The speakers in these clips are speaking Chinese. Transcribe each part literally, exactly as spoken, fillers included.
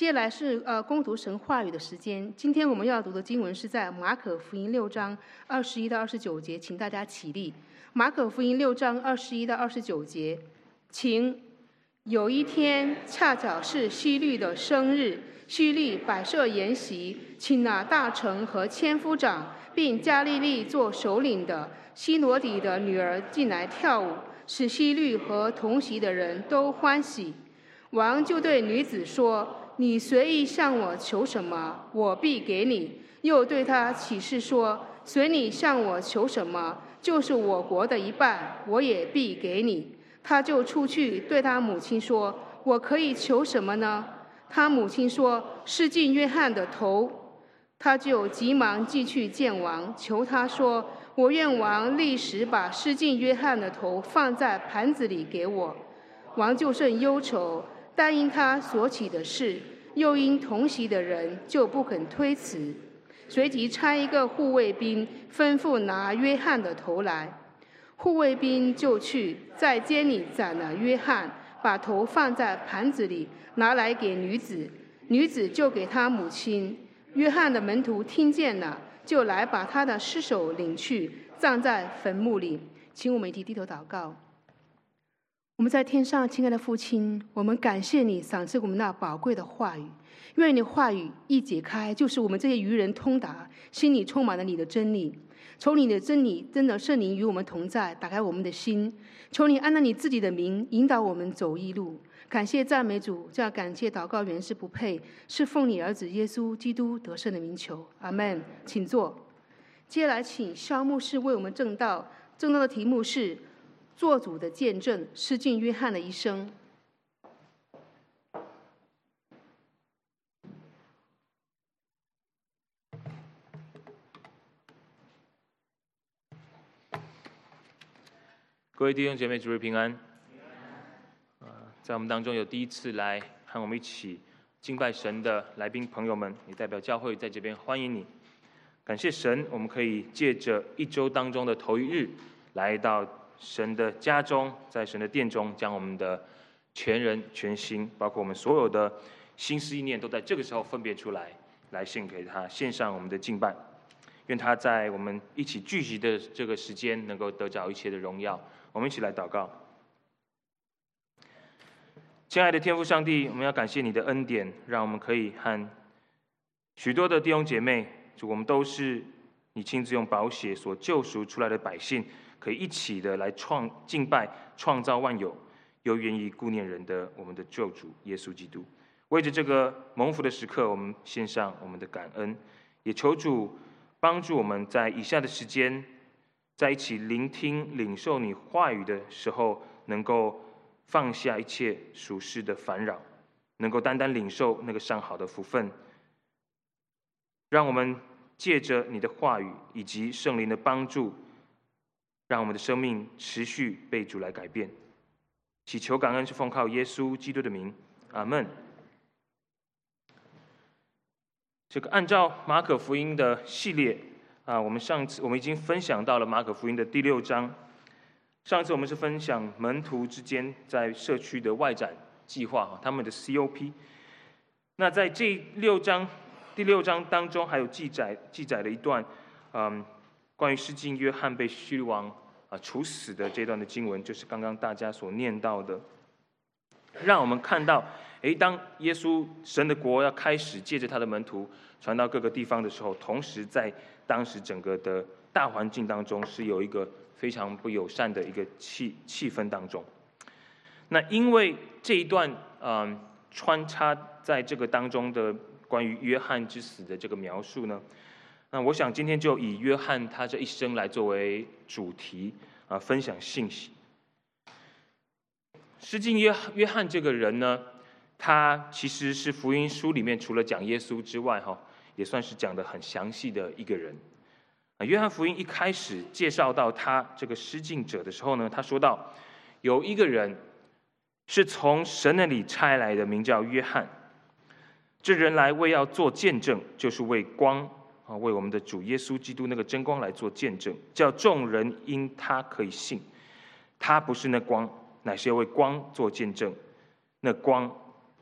接下来是呃攻读神话语的时间。今天我们要读的经文是在马可福音六章二十一到二十九节，请大家起立。马可福音六章二十一到二十九节，请。有一天恰巧是希律的生日，希律摆设筵席，请了大臣和千夫长，并加利利做首领的西罗底的女儿进来跳舞，使希律和同席的人都欢喜。王就对女子说：你随意向我求什么，我必给你。又对他起誓说：随你向我求什么，就是我国的一半，我也必给你。他就出去对他母亲说：我可以求什么呢？他母亲说：施浸约翰的头。他就急忙寄去见王，求他说：我愿王立时把施浸约翰的头放在盘子里给我。王就甚忧愁，但因他所起的事，又因同席的人，就不肯推辞。随即差一个护卫兵，吩咐拿约翰的头来。护卫兵就去，在监里斩了约翰，把头放在盘子里，拿来给女子。女子就给他母亲。约翰的门徒听见了，就来把他的尸首领去，葬在坟墓里。请我们一起低头祷告。我们在天上亲爱的父亲，我们感谢你赏赐我们那宝贵的话语。愿你的话语一解开，就是我们这些愚人通达，心里充满了你的真理。求你的真理真的圣灵与我们同在，打开我们的心。求你按照你自己的名引导我们走义路。感谢赞美主，这样感谢祷告原是不配，是奉你儿子耶稣基督得胜的名求，阿们。请坐。接下来请萧牧师为我们证道，证道的题目是做主的见证，施浸约翰的一生。 各位弟兄姐妹，主日平安。呃，在我们当中有第一次来和我们一起敬拜神的来宾朋友们，也代表教会在这边欢迎你。感谢神，我们可以借着一周当中的头一日，来到神的家中，在神的殿中，将我们的全人全心，包括我们所有的心思意念，都在这个时候分别出来，来献给他，献上我们的敬拜。愿他在我们一起聚集的这个时间，能够得着一切的荣耀。我们一起来祷告。亲爱的天父上帝，我们要感谢你的恩典，让我们可以和许多的弟兄姐妹，主，我们都是你亲自用宝血所救赎出来的百姓，可以一起的来创敬拜创造万有，又愿意顾念人的我们的救主耶稣基督。为着这个蒙福的时刻，我们献上我们的感恩，也求主帮助我们在以下的时间，在一起聆听领受你话语的时候，能够放下一切属世的烦扰，能够单单领受那个上好的福分。让我们借着你的话语以及圣灵的帮助，让我们的生命持续被主来改变。祈求感恩是奉靠耶稣基督的名，阿们。这个按照马可福音的系列啊，我们上次我们已经分享到了马可福音的第六章。上次我们是分享门徒之间在社区的外展计划，他们的 C O P。那在这六章第六章当中，还有记载记载了一段，嗯，关于施浸约翰被希律王啊处死的这段的经文，就是刚刚大家所念到的，让我们看到，诶，当耶稣神的国要开始借着他的门徒传到各个地方的时候，同时在当时整个的大环境当中是有一个非常不友善的一个气气氛当中。那因为这一段嗯穿插在这个当中的关于约翰之死的这个描述呢，那我想今天就以约翰他这一生来作为主题啊，分享信息。施浸约约翰这个人呢，他其实是福音书里面除了讲耶稣之外，哈，也算是讲得很详细的一个人。约翰福音一开始介绍到他这个施浸者的时候呢，他说到有一个人是从神那里差来的，名叫约翰。这人来为要做见证，就是为光啊，为我们的主耶稣基督那个真光来做见证，叫众人因他可以信。他不是那光，乃是要为光做见证。那光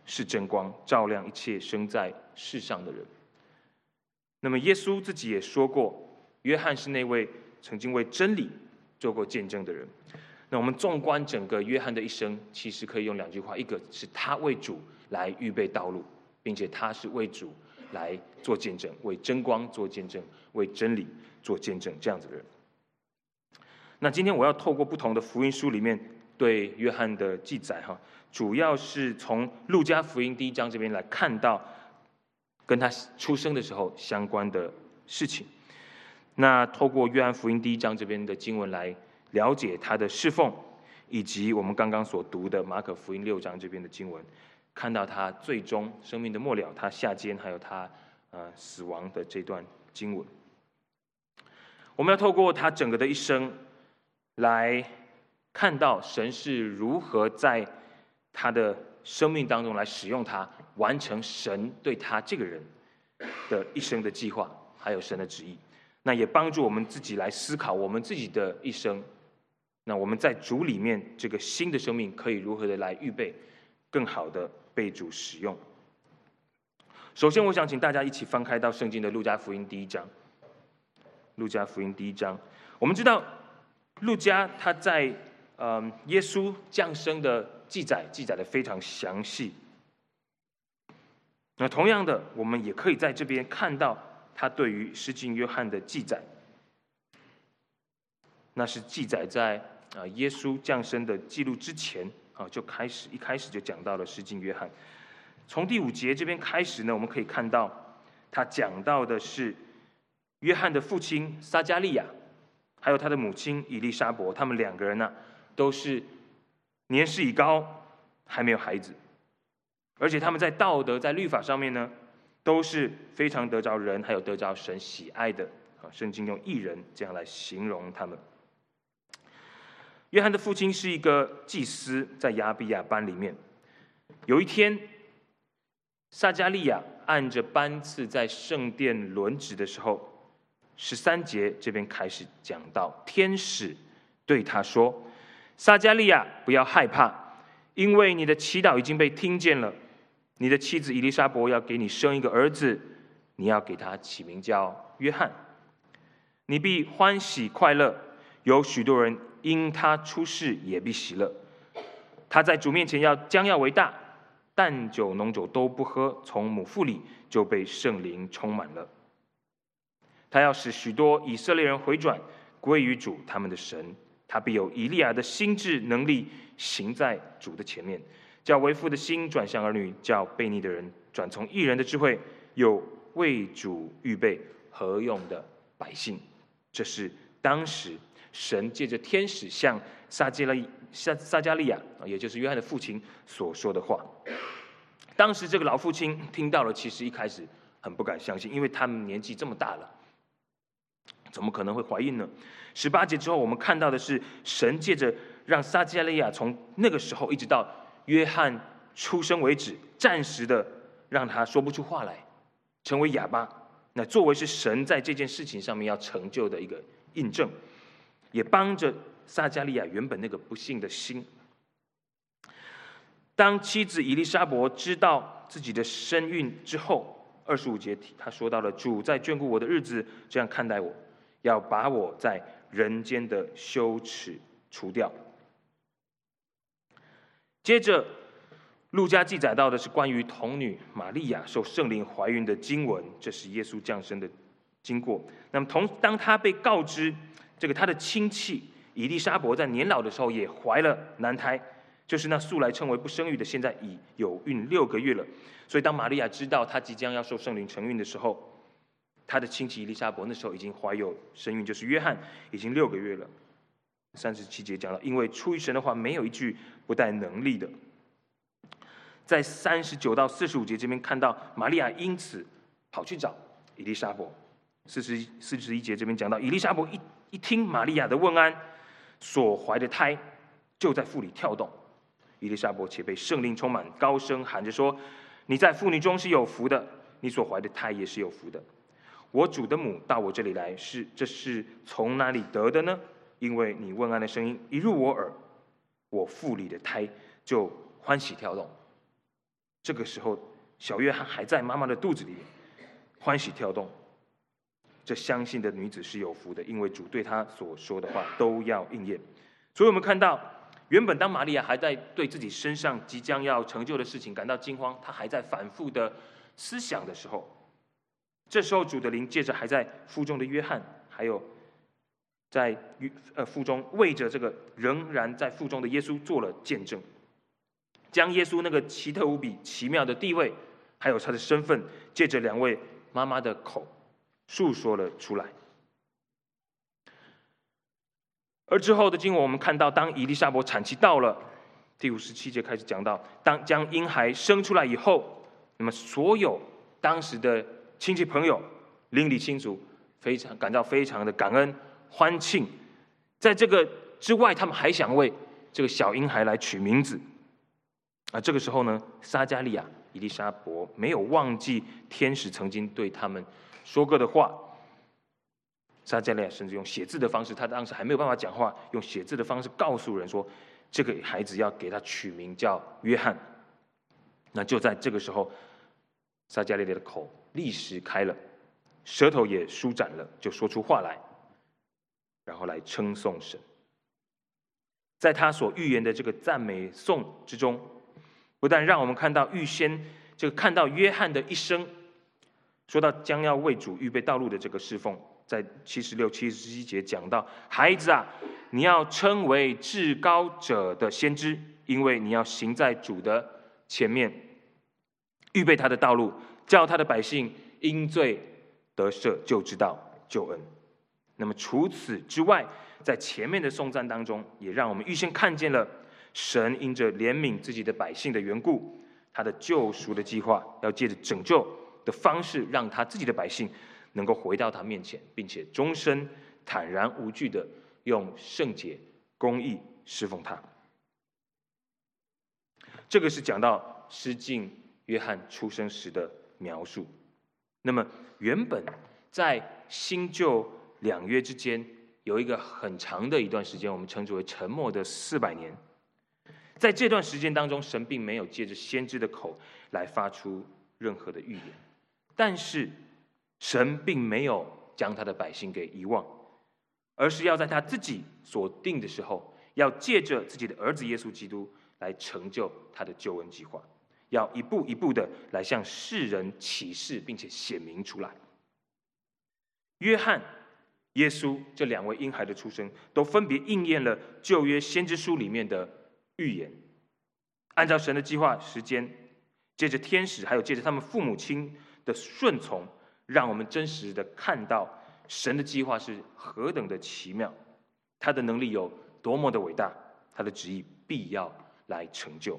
是真光，照亮一切生在世上的人。那么耶稣自己也说过，约翰是那位曾经为真理做过见证的人。那我们纵观整个约翰的一生，其实可以用两句话：一个是他为主来预备道路，并且他是为主来做见证，为真光做见证，为真理做见证，这样子的人。那今天我要透过不同的福音书里面对约翰的记载，哈，主要是从路加福音第一章这边来看到跟他出生的时候相关的事情。那透过约翰福音第一章这边的经文来了解他的侍奉，以及我们刚刚所读的马可福音六章这边的经文，看到他最终生命的末了，他下监，还有他呃死亡的这段经文。我们要透过他整个的一生来看到神是如何在他的生命当中来使用他，完成神对他这个人的一生的计划，还有神的旨意。那也帮助我们自己来思考我们自己的一生。那我们在主里面这个新的生命可以如何的来预备，更好的被主使用。首先，我想请大家一起翻开到圣经的路加福音第一章。路加福音第一章，我们知道路加他在呃耶稣降生的记载记载的非常详细。那同样的，我们也可以在这边看到他对于施浸约翰的记载，那是记载在啊耶稣降生的记录之前啊就开始，一开始就讲到了施浸约翰。从第五节这边开始呢，我们可以看到他讲到的是约翰的父亲撒加利亚，还有他的母亲以利沙伯，他们两个人呢、啊、都是年事已高，还没有孩子，而且他们在道德在律法上面呢，都是非常得着人还有得着神喜爱的啊。圣经用义人这样来形容他们。约翰的父亲是一个祭司，在亚比亚班里面。有一天，撒加利亚按着班次在圣殿轮值的时候，十三节这边开始讲到，天使对他说：“撒加利亚，不要害怕，因为你的祈祷已经被听见了。你的妻子以利沙伯要给你生一个儿子，你要给他起名叫约翰。你必欢喜快乐，有许多人因他出世也必喜乐。他在主面前要将要为大，淡酒浓酒都不喝，从母腹里就被圣灵充满了。他要使许多以色列人回转归于主他们的神。他必有以利亚的心智能力行在主的前面，叫为父的心转向儿女，叫悖逆的人转从义人的智慧，有为主预备合用的百姓。”这是当时神借着天使向撒加利撒撒加利亚，也就是约翰的父亲所说的话。当时这个老父亲听到了，其实一开始很不敢相信，因为他们年纪这么大了，怎么可能会怀孕呢？十八节之后，我们看到的是神借着让撒加利亚从那个时候一直到约翰出生为止，暂时的让他说不出话来，成为哑巴。那作为是神在这件事情上面要成就的一个印证，也帮着撒加利亚原本那个不信的心。当妻子以利沙伯知道自己的身孕之后，二十五节他说到了：“主在眷顾我的日子，这样看待我，要把我在人间的羞耻除掉。”接着，路加记载到的是关于童女玛利亚受圣灵怀孕的经文，这是耶稣降生的经过。那么同当他被告知这个他的亲戚以利沙伯在年老的时候也怀了男胎，就是那素来称为不生育的，现在已有孕六个月了。所以当玛利亚知道她即将要受圣灵承孕的时候，她的亲戚以利沙伯那时候已经怀有身孕，就是约翰已经六个月了。三十七节讲到，因为出于神的话，没有一句不带能力的。在三十九到四十五节这边看到，玛利亚因此跑去找以利沙伯。四十四十一节这边讲到，以利沙伯一一听玛利亚的问安，所怀的胎就在腹里跳动。以利沙伯且被圣灵充满，高声喊着说：“你在妇女中是有福的，你所怀的胎也是有福的。我主的母到我这里来，是这是从哪里得的呢？因为你问安的声音一入我耳，我腹里的胎就欢喜跳动。” 这个时候，小约翰还在妈妈的肚子里，欢喜跳动。这相信的女子是有福的，因为主对她所说的话都要应验。所以我们看到，原本当玛利亚还在对自己身上即将要成就的事情感到惊慌，她还在反复的思想的时候，这时候主的灵借着还在腹中的约翰，还有在呃腹中为着这个仍然在腹中的耶稣做了见证，将耶稣那个奇特无比、奇妙的地位，还有他的身份，借着两位妈妈的口述说了出来。而之后的经文，我们看到，当以利沙伯产期到了，第五十七节开始讲到，当将婴孩生出来以后，那么所有当时的亲戚朋友、邻里亲族，非常感到非常的感恩欢庆。在这个之外，他们还想为这个小婴孩来取名字。啊，这个时候呢，撒迦利亚、以利沙伯没有忘记天使曾经对他们说过的话。撒迦利亚甚至用写字的方式，他当时还没有办法讲话，用写字的方式告诉人说，这个孩子要给他取名叫约翰。那就在这个时候，撒迦利亚的口立时开了，舌头也舒展了，就说出话来，然后来称颂神。在他所预言的这个赞美颂之中，不但让我们看到预先这个看到约翰的一生，说到将要为主预备道路的这个侍奉，在七十六、七十七节讲到，孩子啊，你要称为至高者的先知，因为你要行在主的前面，预备他的道路，叫他的百姓因罪得赦，就知道救恩。那么除此之外，在前面的颂赞当中，也让我们预先看见了神因着怜悯自己的百姓的缘故，他的救赎的计划，要借着拯救的方式，让他自己的百姓能够回到他面前，并且终身坦然无惧的用圣洁、公义侍奉他。这个是讲到施浸约翰出生时的描述。那么原本在新旧两约之间有一个很长的一段时间，我们称之为沉默的四百年。在这段时间当中，神并没有借着先知的口来发出任何的预言，但是神并没有将他的百姓给遗忘，而是要在他自己所定的时候，要借着自己的儿子耶稣基督来成就他的救恩计划，要一步一步的来向世人启示，并且显明出来。约翰、耶稣这两位婴孩的出生，都分别应验了旧约先知书里面的预言。按照神的计划时间，借着天使，还有借着他们父母亲的顺从，让我们真实的看到神的计划是何等的奇妙，他的能力有多么的伟大，他的旨意必要来成就。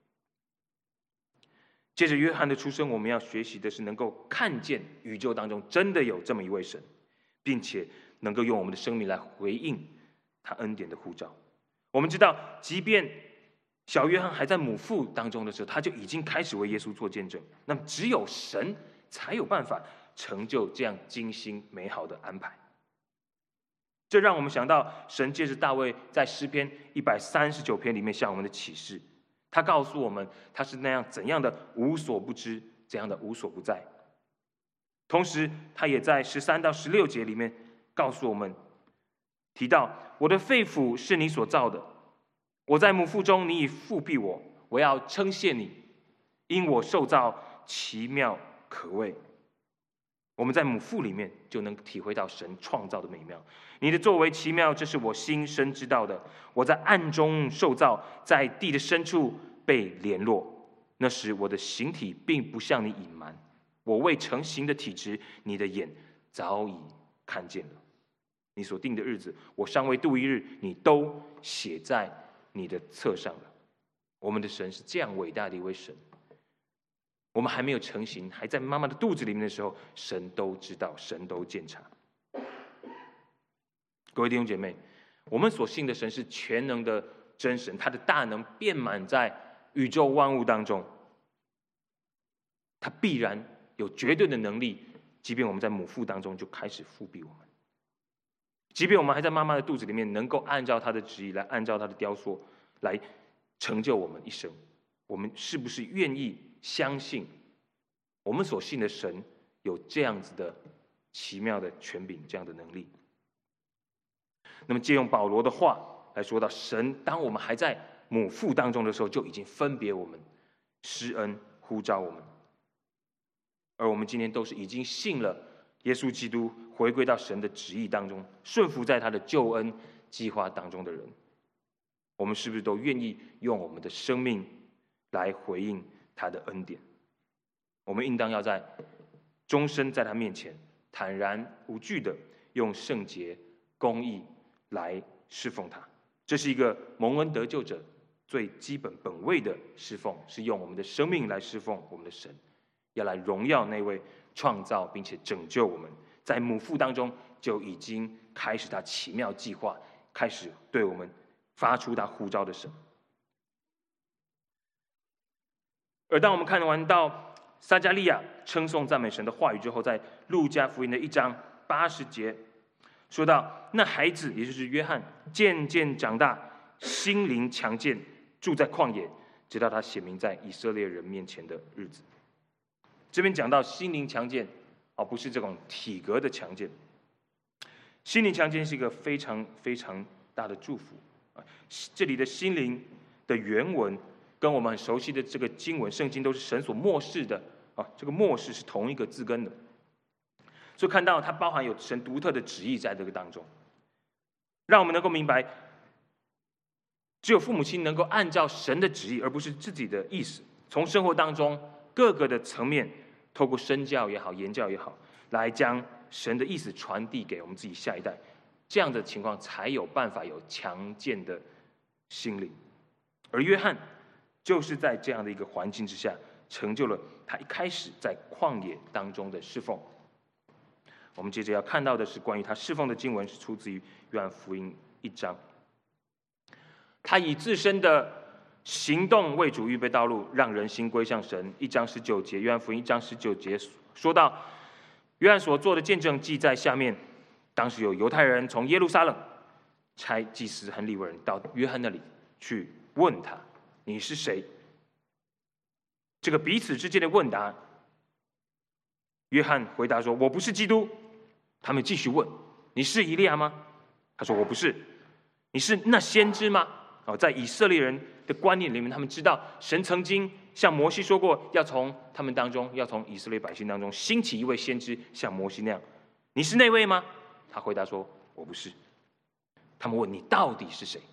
借着约翰的出生，我们要学习的是能够看见宇宙当中真的有这么一位神，并且能够用我们的生命来回应他恩典的呼召。我们知道，即便小约翰还在母腹当中的时候，他就已经开始为耶稣做见证。那么只有神才有办法成就这样精心美好的安排。这让我们想到，神借着大卫在诗篇一百三十九篇里面向我们的启示，他告诉我们他是那样怎样的无所不知，怎样的无所不在。同时他也在十三到十六节里面告诉我们，提到我的肺腑是你所造的，我在母腹中你已复庇我，我要称谢你，因我受造奇妙可畏。我们在母腹里面就能体会到神创造的美妙，你的作为奇妙，这是我心深知道的。我在暗中受造，在地的深处被联络，那时我的形体并不向你隐瞒，我未成形的体质，你的眼早已看见了。你所定的日子，我尚未度一日，你都写在你的册上了。我们的神是这样伟大的一位神，我们还没有成形，还在妈妈的肚子里面的时候，神都知道，神都鉴察。各位弟兄姐妹，我们所信的神是全能的真神，他的大能遍满在宇宙万物当中，他必然有绝对的能力，即便我们在母腹当中就开始复庇我们，即便我们还在妈妈的肚子里面，能够按照他的旨意来按照他的雕塑来成就我们一生。我们是不是愿意相信我们所信的神有这样子的奇妙的权柄，这样的能力。那么借用保罗的话来说到，神当我们还在母腹当中的时候，就已经分别我们，施恩呼召我们。而我们今天都是已经信了耶稣基督，回归到神的旨意当中，顺服在他的救恩计划当中的人，我们是不是都愿意用我们的生命来回应他的恩典？我们应当要在终身在他面前坦然无惧的用圣洁公义来侍奉他。这是一个蒙恩得救者最基本本位的侍奉，是用我们的生命来侍奉我们的神，要来荣耀那位创造并且拯救我们，在母腹当中就已经开始他奇妙计划，开始对我们发出他呼召的神。而当我们看完到撒迦利亚称颂赞美神的话语之后，在路加福音的一章八十节说到，那孩子也就是约翰渐渐长大，心灵强健，住在旷野，直到他显明在以色列人面前的日子。这边讲到心灵强健，而不是这种体格的强健。心灵强健是一个非常非常大的祝福。这里的心灵的原文跟我们很熟悉的这个经文圣经都是神所默示的啊，这个默示是同一个字根的，所以看到它包含有神独特的旨意在这个当中，让我们能够明白，只有父母亲能够按照神的旨意，而不是自己的意思，从生活当中各个的层面，透过身教也好、言教也好，来将神的意思传递给我们自己下一代，这样的情况才有办法有强健的心灵。而约翰就是在这样的一个环境之下，成就了他一开始在旷野当中的侍奉。我们接着要看到的是关于他侍奉的经文，是出自于约翰福音一章。他以自身的行动为主预备道路，让人心归向神。一章十九节，约翰福音一章十九节说到，约翰所做的见证记在下面。当时有犹太人从耶路撒冷差祭司和利未人到约翰那里去问他，你是谁？这个彼此之间的问答，约翰回答说，我不是基督。他们继续问，你是以利亚吗？他说，我不是。你是那先知吗？哦，在以色列人的观念里面，他们知道神曾经向摩西说过，要从他们当中，要从以色列百姓当中兴起一位先知，像摩西那样。你是那位吗？他回答说，我不是。他们问，你到底是谁？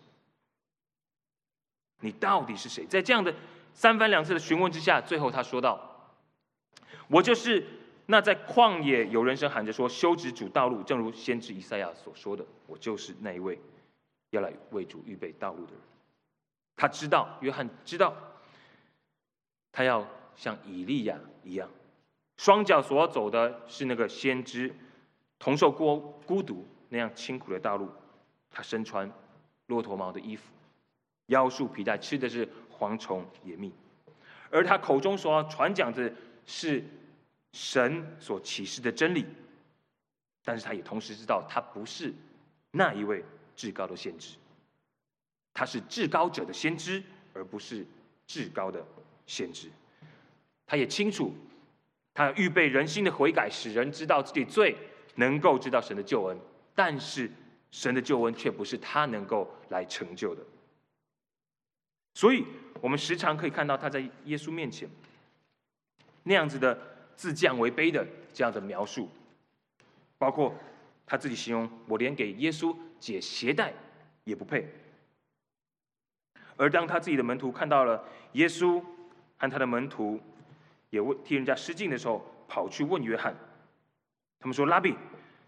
你到底是谁？在这样的三番两次的询问之下，最后他说道，我就是那在旷野有人声喊着说，修直主道路，正如先知以赛亚所说的，我就是那一位要来为主预备道路的人。他知道，约翰知道，他要像以利亚一样，双脚所走的是那个先知同受孤孤独那样清苦的道路。他身穿骆驼毛的衣服，腰束皮带，吃的是蝗虫野蜜，而他口中所传讲的是神所启示的真理。但是他也同时知道，他不是那一位至高的先知，他是至高者的先知，而不是至高的先知。他也清楚，他预备人心的悔改，使人知道自己罪，能够知道神的救恩。但是神的救恩却不是他能够来成就的。所以我们时常可以看到他在耶稣面前那样子的自降为卑的这样的描述，包括他自己形容，我连给耶稣解鞋带也不配。而当他自己的门徒看到了耶稣和他的门徒也替人家施浸的时候，跑去问约翰，他们说，拉比，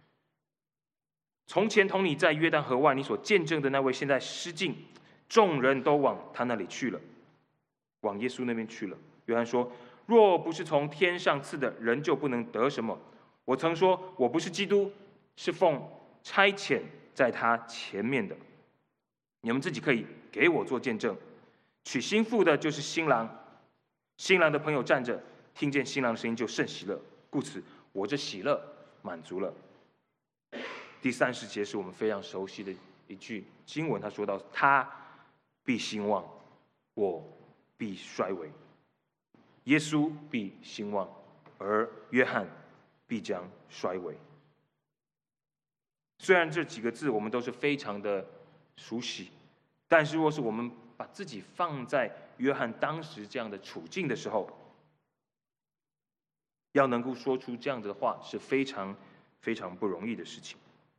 从前同你在约旦河外你所见证的那位现在施浸，众人都往他那里去了，往耶稣那边去了。约翰说，若不是从天上赐的，人就不能得什么。我曾说我不是基督，是奉差遣在他前面的。你们自己可以给我做见证。娶新妇的就是新郎，新郎的朋友站着，听见新郎的声音就甚喜乐，故此我这喜乐满足了。第三十节是我们非常熟悉的一句经文，他说到，他必兴旺，我必衰微。 耶稣必兴旺，而约翰必将衰微。虽然这几个字我们都是非常的熟悉，但是若是我们把自己放在约翰当时这样的处境的时候，要能够说出这样的话是非常非常不容易的事情。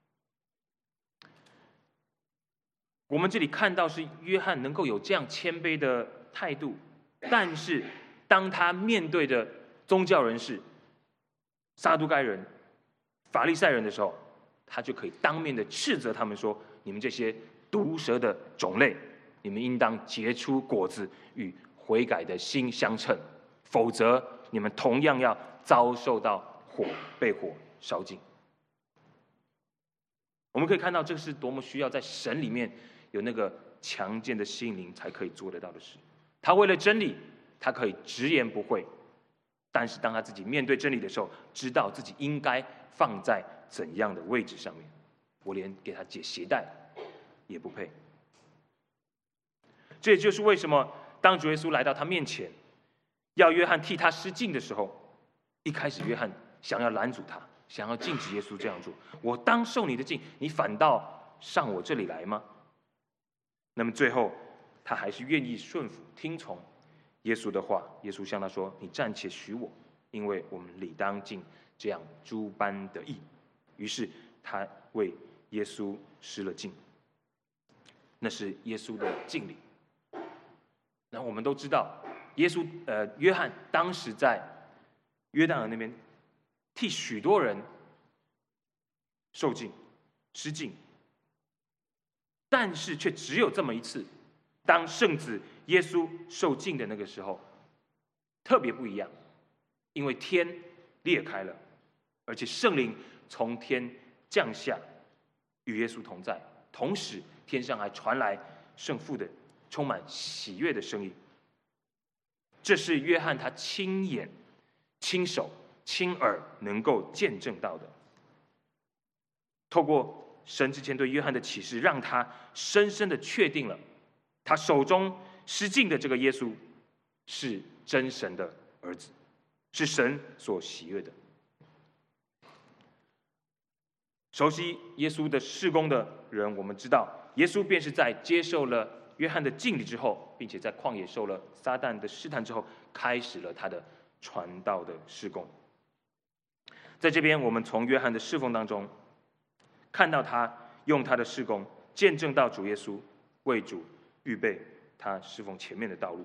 我们这里看到是约翰能够有这样谦卑的态度，但是当他面对着宗教人士、撒都该人、法利赛人的时候，他就可以当面的斥责他们说：你们这些毒蛇的种类，你们应当结出果子，与悔改的心相称，否则你们同样要遭受到火，被火烧尽。我们可以看到，这是多么需要在神里面有那个强健的心灵才可以做得到的事。他为了真理，他可以直言不讳，但是当他自己面对真理的时候，知道自己应该放在怎样的位置上面。我连给他解鞋带也不配。这也就是为什么当主耶稣来到他面前，要约翰替他施浸的时候，一开始约翰想要拦阻他，想要禁止耶稣这样做。我当受你的浸，你反倒上我这里来吗？那么最后他还是愿意顺服听从耶稣的话。耶稣向他说：你暂且许我，因为我们理当尽这样诸般的义。于是他为耶稣施了浸，那是耶稣的敬礼。那我们都知道，耶稣呃约翰当时在约旦河那边替许多人受浸施浸，但是却只有这么一次，当圣子耶稣受浸的那个时候，特别不一样，因为天裂开了，而且圣灵从天降下，与耶稣同在，同时天上还传来圣父的充满喜悦的声音。这是约翰他亲眼、亲手、亲耳能够见证到的。透过神之前对约翰的启示，让他深深的确定了，他手中施浸的这个耶稣是真神的儿子，是神所喜悦的。熟悉耶稣的事工的人，我们知道，耶稣便是在接受了约翰的敬礼之后，并且在旷野受了撒旦的试探之后，开始了他的传道的事工。在这边，我们从约翰的侍奉当中看到他用他的事工见证到主耶稣为主预备他侍奉前面的道路。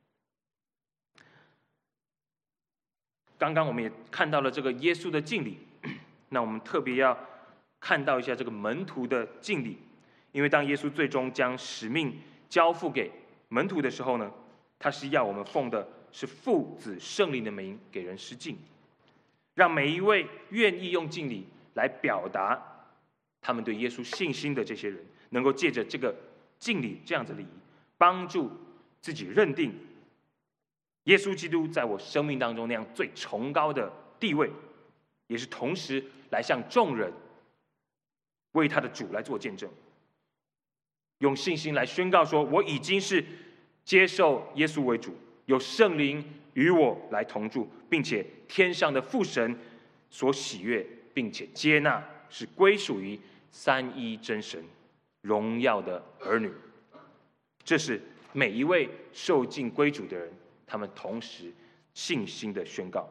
刚刚我们也看到了这个耶稣的敬礼，那我们特别要看到一下这个门徒的敬礼，因为当耶稣最终将使命交付给门徒的时候呢，他是要我们奉的是父子圣灵的名给人施浸，让每一位愿意用敬礼来表达他们对耶稣信心的这些人，能够借着这个敬礼这样子的礼仪，帮助自己认定耶稣基督在我生命当中那样最崇高的地位，也是同时来向众人为他的主来做见证，用信心来宣告说，我已经是接受耶稣为主，有圣灵与我来同住，并且天上的父神所喜悦并且接纳，是归属于三一真神荣耀的儿女。这是每一位受浸归主的人，他们同时信心的宣告。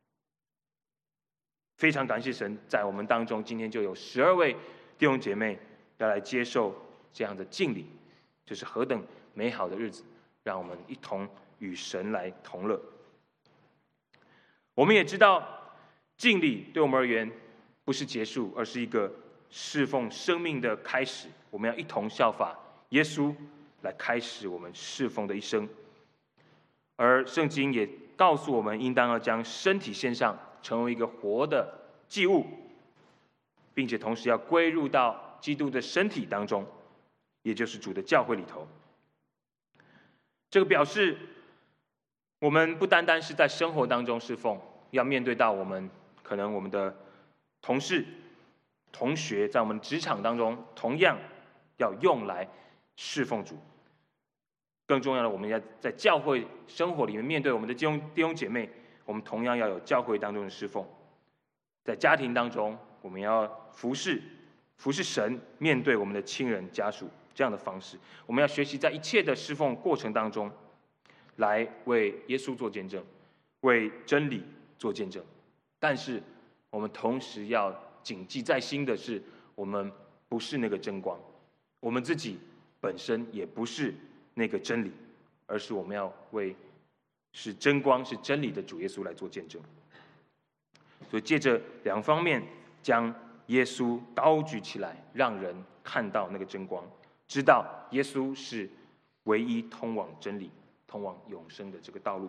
非常感谢神，在我们当中今天就有十二位弟兄姐妹要来接受这样的敬礼，这是何等美好的日子，让我们一同与神来同乐。我们也知道，敬礼对我们而言不是结束，而是一个侍奉生命的开始。我们要一同效法耶稣，来开始我们侍奉的一生。而圣经也告诉我们，应当要将身体献上，成为一个活的祭物，并且同时要归入到基督的身体当中，也就是主的教会里头。这个表示我们不单单是在生活当中侍奉，要面对到我们可能我们的同事、同学，在我们职场当中同样要用来侍奉主。 更重要的，我们要在教会生活里面面对我们的弟兄弟兄姐妹，我们同样要有教会当中的侍奉。在家庭当中，我们要服侍服侍神，面对我们的亲人家属这样的方式，我们要学习在一切的侍奉过程当中，来为耶稣做见证，为真理做见证。但是我们同时要谨记在心的是，我们不是那个真光，我们自己本身也不是那个真理，而是我们要为是真光是真理的主耶稣来做见证。所以借着两方面，将耶稣高举起来，让人看到那个真光，知道耶稣是唯一通往真理、通往永生的这个道路。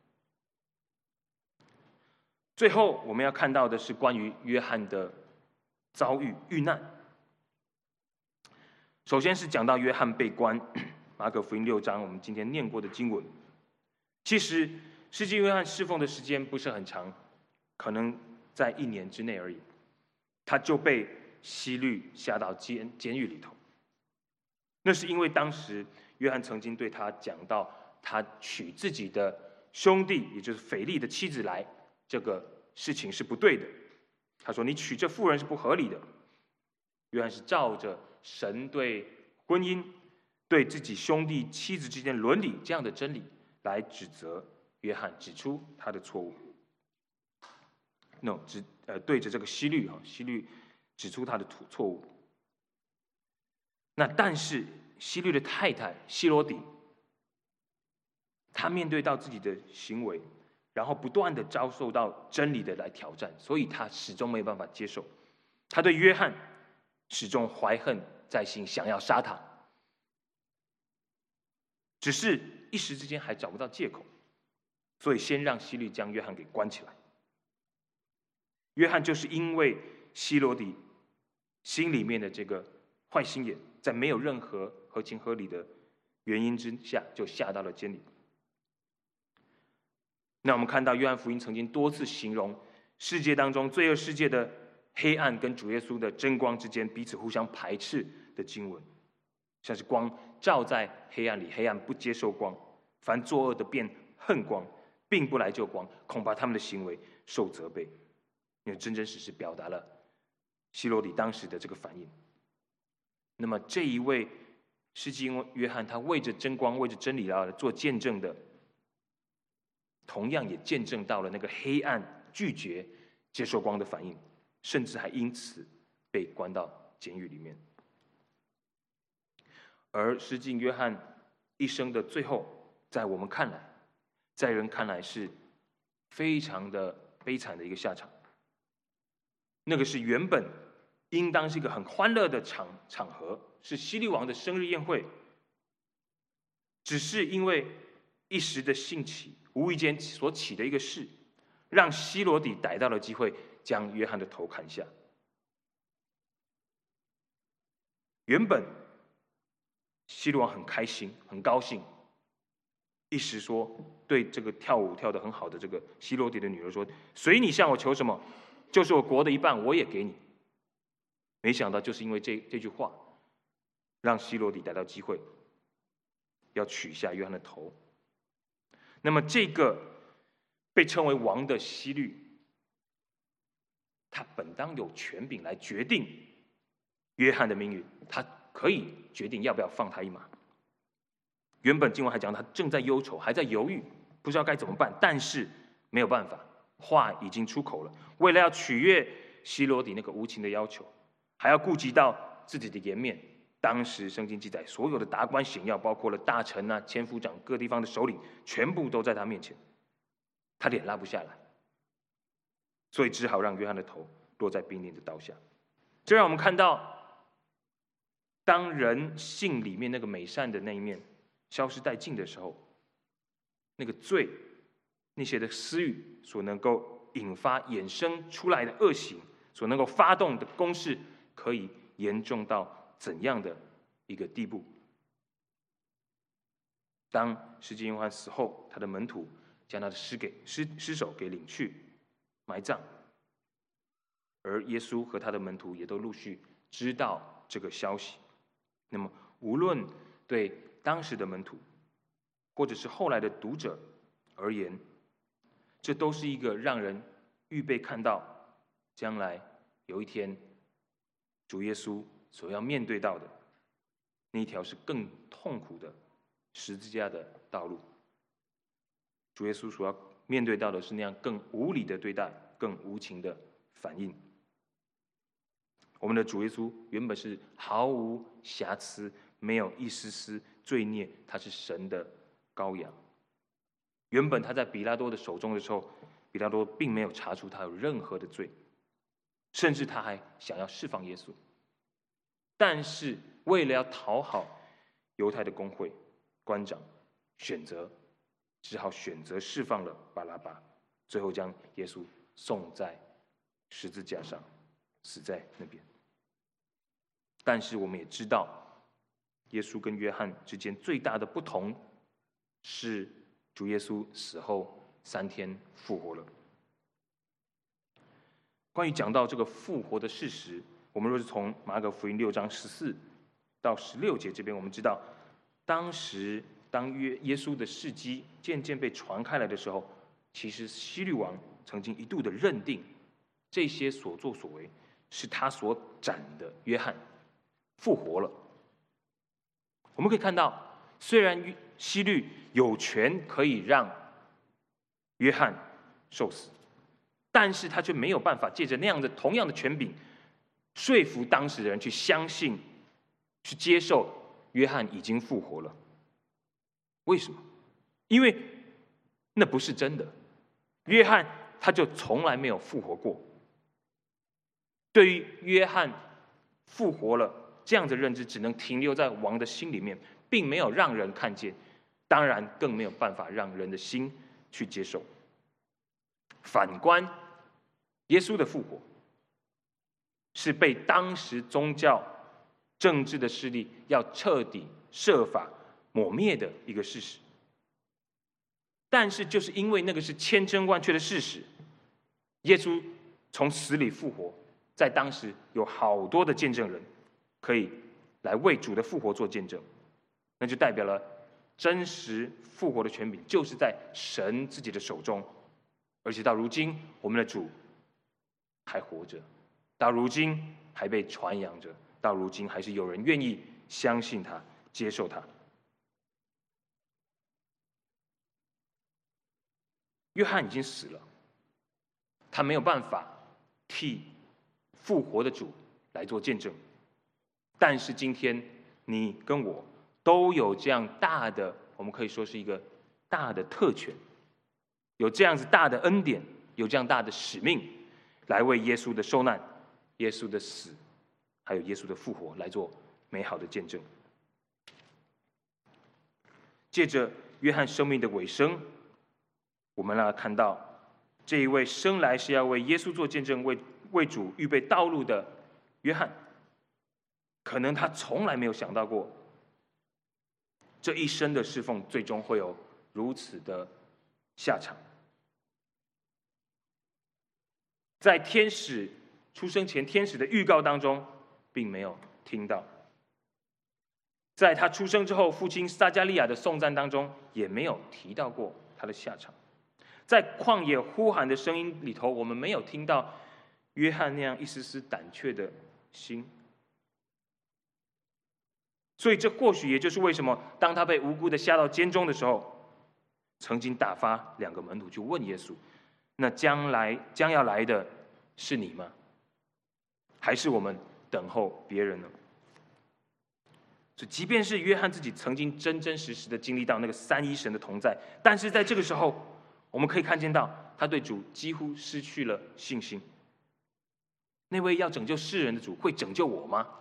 最后我们要看到的是关于约翰的遭遇遇难。首先是讲到约翰被关，马可福音六章我们今天念过的经文。其实施洗约翰侍奉的时间不是很长，可能在一年之内而已，他就被希律下到监监狱里头。那是因为当时约翰曾经对他讲到，他娶自己的兄弟，也就是腓力的妻子来，这个事情是不对的。他说：“你娶这妇人是不合理的。”约翰是照着神对婚姻、对自己兄弟妻子之间伦理这样的真理来指责约翰，指出他的错误。no， 指呃对着这个希律哈，希律指出他的错误。那但是希律的太太希罗底，她面对到自己的行为，然后不断的遭受到真理的来挑战，所以她始终没有办法接受。她对约翰始终怀恨在心，想要杀他，只是一时之间还找不到借口，所以先让希律将约翰给关起来。约翰就是因为希罗底心里面的这个坏心眼，在没有任何合情合理的原因之下，就下到了监里。那我们看到约翰福音曾经多次形容世界当中罪恶世界的黑暗跟主耶稣的真光之间彼此互相排斥的经文，像是光照在黑暗里，黑暗不接受光，凡作恶的便恨光，并不来救光，恐怕他们的行为受责备。因为真真实实表达了希罗底当时的这个反应。那么这一位施洗约翰，他为着真光、为着真理来做见证的，同样也见证到了那个黑暗拒绝接受光的反应，甚至还因此被关到监狱里面。而施洗约翰一生的最后，在我们看来，在人看来是非常的悲惨的一个下场。那个是原本应当是一个很欢乐的场场合，是希律王的生日宴会，只是因为一时的兴起，无意间所起的一个事，让希罗底逮到了机会，将约翰的头砍下。原本希律王很开心，很高兴，一时说对这个跳舞跳得很好的这个希罗底的女儿说：“随你向我求什么，就是我国的一半，我也给你。”没想到就是因为这这句话，让希罗底逮到机会，要取下约翰的头。那么这个被称为王的希律，他本当有权柄来决定约翰的命运，他可以决定要不要放他一马。原本经文还讲他正在忧愁，还在犹豫，不知道该怎么办，但是没有办法，话已经出口了。为了要取悦希罗底那个无情的要求，还要顾及到自己的颜面。当时圣经记载，所有的达官显要，包括了大臣啊、千夫长、各地方的首领，全部都在他面前，他脸拉不下来，所以只好让约翰的头落在兵丁的刀下。这让我们看到，当人性里面那个美善的那一面消失殆尽的时候，那个罪、那些的私欲所能够引发、衍生出来的恶行，所能够发动的攻势，可以严重到怎样的一个地步？当施洗约翰死后，他的门徒将他的尸给尸尸首给领去埋葬，而耶稣和他的门徒也都陆续知道这个消息。那么，无论对当时的门徒， 或者是后来的读者而言，这都是一个让人预备看到将来有一天主耶稣所要面对到的那一条是更痛苦的十字架的道路。主耶稣所要面对到的是那样更无理的对待，更无情的反应。我们的主耶稣原本是毫无瑕疵，没有一丝丝罪孽，他是神的羔羊。原本他在比拉多的手中的时候，比拉多并没有查出他有任何的罪，甚至他还想要释放耶稣。但是为了要讨好犹太的公会官长，选择只好选择释放了巴拉巴，最后将耶稣送在十字架上，死在那边。但是我们也知道，耶稣跟约翰之间最大的不同是，主耶稣死后三天复活了。关于讲到这个复活的事实，我们若是从马可福音六章十四到十六节这边，我们知道，当时当约耶稣的事迹渐渐被传开来的时候，其实希律王曾经一度的认定，这些所作所为是他所斩的约翰复活了。我们可以看到，虽然希律有权可以让约翰受死，但是他却没有办法借着那样的同样的权柄，说服当时的人去相信、去接受约翰已经复活了。为什么？因为那不是真的，约翰他就从来没有复活过。对于约翰复活了这样的认知，只能停留在王的心里面，并没有让人看见，当然更没有办法让人的心去接受。反观耶稣的复活，是被当时宗教政治的势力要彻底设法抹灭的一个事实。但是就是因为那个是千真万确的事实，耶稣从死里复活，在当时有好多的见证人可以来为主的复活做见证，那就代表了真实复活的权柄就是在神自己的手中。而且到如今，我们的主还活着，到如今还被传扬着，到如今还是有人愿意相信他、接受他。约翰已经死了，他没有办法替复活的主来做见证。但是今天你跟我都有这样大的，我们可以说是一个大的特权，有这样子大的恩典，有这样大的使命，来为耶稣的受难、耶稣的死，还有耶稣的复活来做美好的见证。借着约翰生命的尾声，我们来看到这一位生来是要为耶稣做见证、为为主预备道路的约翰，可能他从来没有想到过，这一生的侍奉最终会有如此的下场。在天使出生前，天使的预告当中，并没有听到；在他出生之后，父亲撒加利亚的颂赞当中，也没有提到过他的下场。在旷野呼喊的声音里头，我们没有听到约翰那样一丝丝胆怯的心。所以这或许也就是为什么当他被无辜的下到监中的时候，曾经打发两个门徒去问耶稣，那将来将要来的是你吗？还是我们等候别人呢？所以即便是约翰自己曾经真真实实的经历到那个三一神的同在，但是在这个时候，我们可以看见到他对主几乎失去了信心。那位要拯救世人的主会拯救我吗？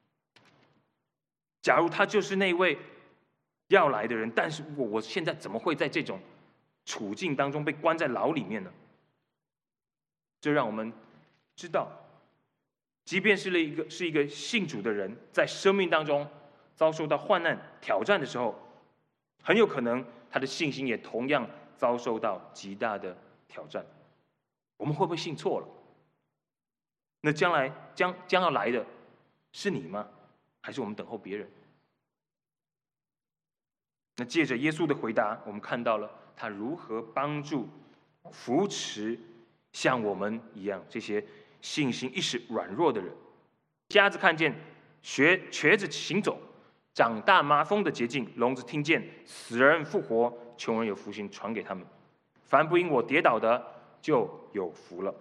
假如他就是那位要来的人，但是我我现在怎么会在这种处境当中被关在牢里面呢？这让我们知道，即便是一个是一个信主的人，在生命当中遭受到患难挑战的时候，很有可能他的信心也同样遭受到极大的挑战。我们会不会信错了？那将来将将要来的是你吗？还是我们等候别人？ 那借着耶稣的回答，我们看到了他如何帮助、扶持像我们一样这些信心一时软弱的人。瞎子看见，学瘸子行走，长大麻风的捷径，聋子听见，死人复活，穷人有福音传给他们。凡不因我跌倒的，就有福了。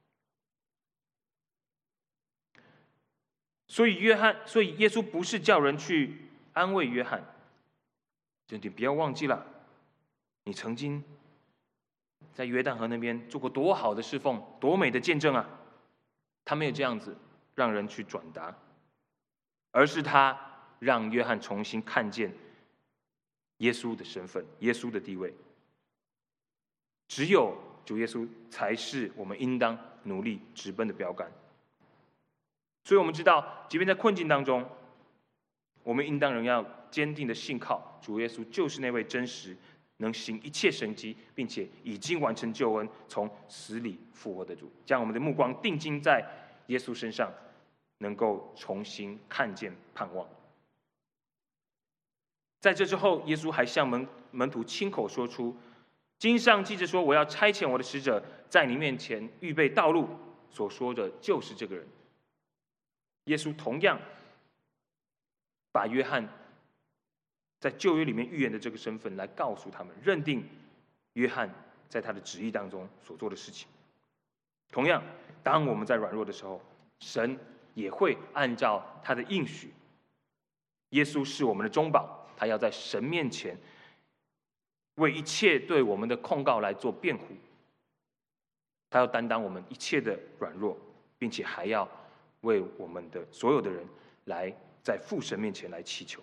所以约翰，所以耶稣不是叫人去安慰约翰，就你不要忘记了，你曾经在约旦河那边做过多好的侍奉，多美的见证啊！他没有这样子让人去转达，而是他让约翰重新看见耶稣的身份、耶稣的地位。只有主耶稣才是我们应当努力直奔的标杆。所以我们知道，即便在困境当中，我们应当仍要坚定的信靠主耶稣，就是那位真实能行一切神迹，并且已经完成救恩、从死里复活的主。将我们的目光定睛在耶稣身上，能够重新看见盼望。在这之后，耶稣还向门门徒亲口说出：“经上记着说，我要差遣我的使者在你面前预备道路。”所说的就是这个人。耶稣同样把约翰在旧约里面预言的这个身份来告诉他们，认定约翰在他的旨意当中所做的事情。同样，当我们在软弱的时候，神也会按照他的应许。耶稣是我们的中保，他要在神面前为一切对我们的控告来做辩护，他要担当我们一切的软弱，并且还要为我们的所有的人来在父神面前来祈求。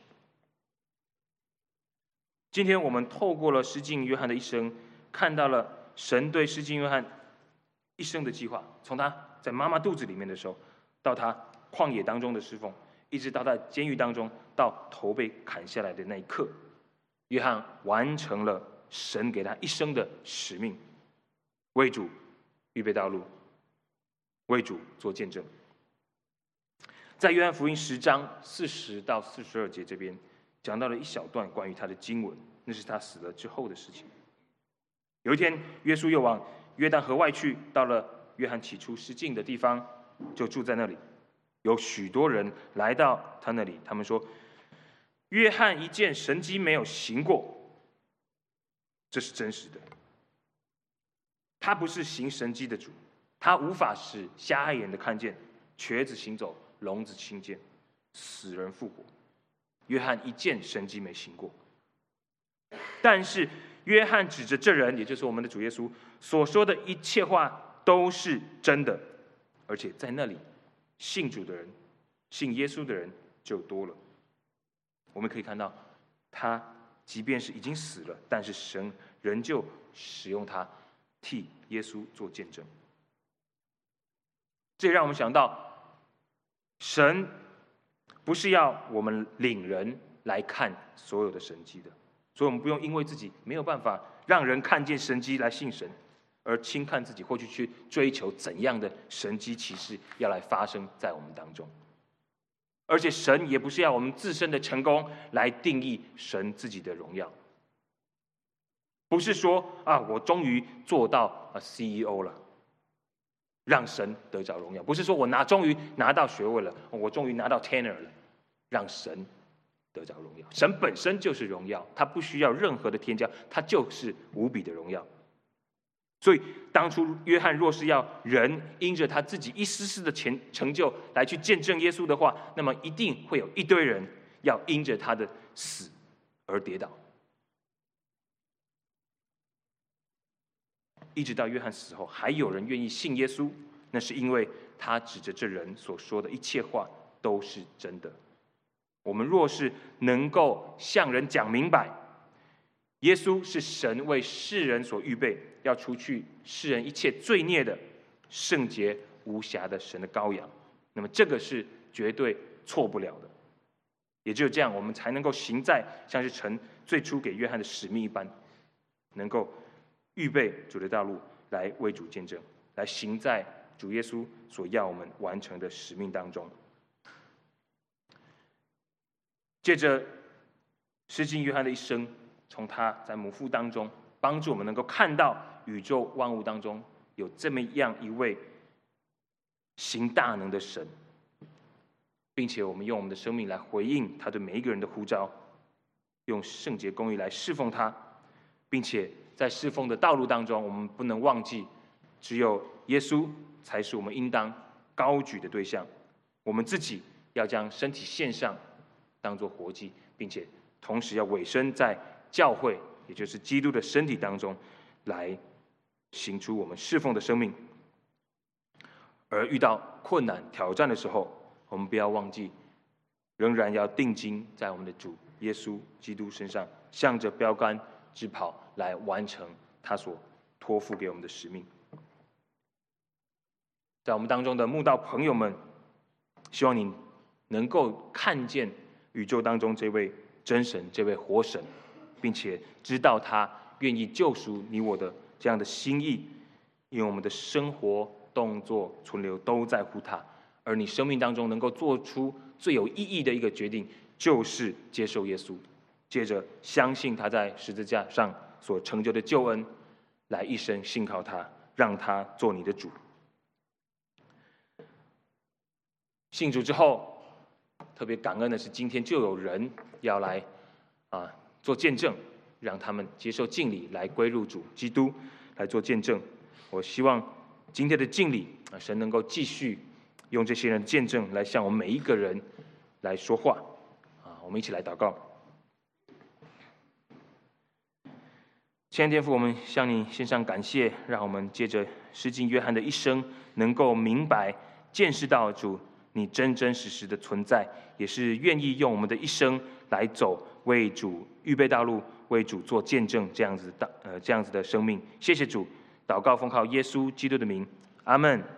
今天我们透过了施浸约翰的一生，看到了神对施浸约翰一生的计划，从他在妈妈肚子里面的时候，到他旷野当中的侍奉，一直到他监狱当中，到头被砍下来的那一刻，约翰完成了神给他一生的使命，为主预备道路，为主做见证。在约翰福音十章四十到四十二节这边讲到了一小段关于他的经文，那是他死了之后的事情。有一天，耶稣又往约旦河外去，到了约翰起初施浸的地方，就住在那里。有许多人来到他那里，他们说：“约翰一件神迹没有行过。”这是真实的。他不是行神迹的主，他无法使瞎眼的看见，瘸子行走，聋子听见，死人复活。约翰一件神迹没行过，但是约翰指着这人，也就是我们的主耶稣所说的一切话都是真的，而且在那里信主的人、信耶稣的人就多了。我们可以看到，他即便是已经死了，但是神仍旧使用他替耶稣做见证。这也让我们想到，神不是要我们领人来看所有的神迹的，所以我们不用因为自己没有办法让人看见神迹来信神，而轻看自己，或者去追求怎样的神迹奇事要来发生在我们当中。而且神也不是要我们自身的成功来定义神自己的荣耀，不是说啊，我终于做到啊 C E O 了，让神得着荣耀；不是说我拿终于拿到学位了，我终于拿到 tenure 了，让神得着荣耀。神本身就是荣耀，他不需要任何的添加，他就是无比的荣耀。所以当初约翰若是要人因着他自己一丝丝的成就来去见证耶稣的话，那么一定会有一堆人要因着他的死而跌倒。一直到约翰死后，还有人愿意信耶稣，那是因为他指着这人所说的一切话都是真的。我们若是能够向人讲明白，耶稣是神为世人所预备，要除去世人一切罪孽的圣洁无瑕的神的羔羊，那么这个是绝对错不了的。也只有这样，我们才能够行在像是神最初给约翰的使命一般，能够预备主的道路，来为主见证，来行在主耶稣所要我们完成的使命当中。借着施浸约翰的一生， 从他在母腹当中帮助我们能够看到宇宙万物当中有这么样一位行大能的神，并且我们用我们的生命来回应他对每一个人的呼召，用圣洁公义来侍奉他，并且在侍奉的道路当中，我们不能忘记，只有耶稣才是我们应当高举的对象。我们自己要将身体献上，当作活祭，并且同时要委身在教会，也就是基督的身体当中，来行出我们侍奉的生命。而遇到困难挑战的时候，我们不要忘记，仍然要定睛在我们的主耶稣基督身上，向着标杆直跑，来完成他所托付给我们的使命。在我们当中的慕道朋友们，希望你能够看见宇宙当中这位真神，这位活神，并且知道他愿意救赎你我的这样的心意，因为我们的生活、动作、存留都在乎他。而你生命当中能够做出最有意义的一个决定，就是接受耶稣，接着相信他在十字架上所成就的救恩，来一生信靠他，让他做你的主。信主之后，特别感恩的是，今天就有人要来啊做见证，让他们接受敬礼，来归入主基督，来做见证。我希望今天的敬礼啊，神能够继续用这些人的见证来向我们每一个人来说话啊！我们一起来祷告。亲爱的天父，我们向你献上感谢，让我们借着施浸约翰的一生，能够明白、见识到主你真真实实的存在，也是愿意用我们的一生来走，为主预备道路，为主做见证，这样子的呃这样子的生命。谢谢主，祷告奉靠耶稣基督的名，阿们。